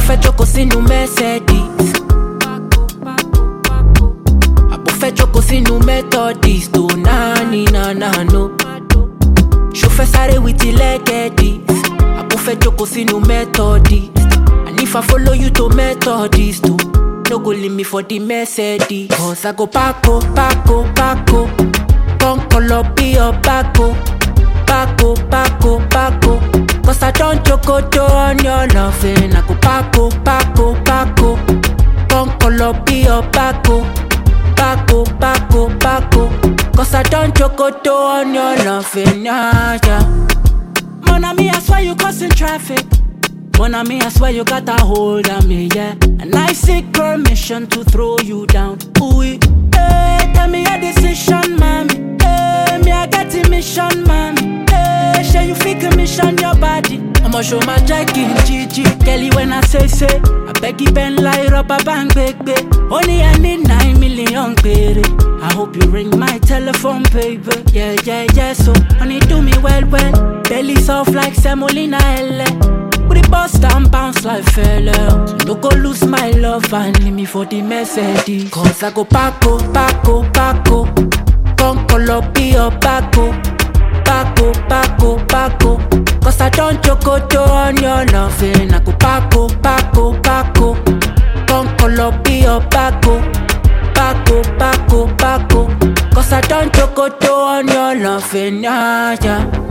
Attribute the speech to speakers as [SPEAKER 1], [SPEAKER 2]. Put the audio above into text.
[SPEAKER 1] fẹ́ jókòó sínú Mercedes. Àbò fẹ́ jókòó sínú Methodist. Oh, na no. Ṣo fẹ́ sáré with the legedis. Àbò fẹ́ jókòó sínú Methodist. And if I follow you to Methodist, oh, no go leave me for the Mercedes. Cause I go Paco. Come call up be your Paco. Cause I don't chocoto on your loving. I go Paco. Come call up be your Paco. Cause I don't chocoto on your loving. Yeah. Mon ami, I swear you causing traffic. Mon ami, I swear you got a hold on me, yeah. And I seek permission to throw you down. Ooh, hey, tell me your decision, mommy. Hey, me I get a mission, mommy. Hey, share you fake a mission, your body. I'ma show my jacking, Gigi. Kelly when I say, I beg you bend like rubber band, baby. Only I need 9 million, baby. I hope you ring my telephone, baby. Yeah, so honey do me well. Belly soft like semolina, L. With the bust and bounce like fella. So don't go lose my love and leave me for the Mercedes. Cause I go Paco. Come call up be your Paco. Cause I don't chocoto on your loving. I go Paco. Come call up be your Paco. Cause I don't chocoto on your loving. Yeah.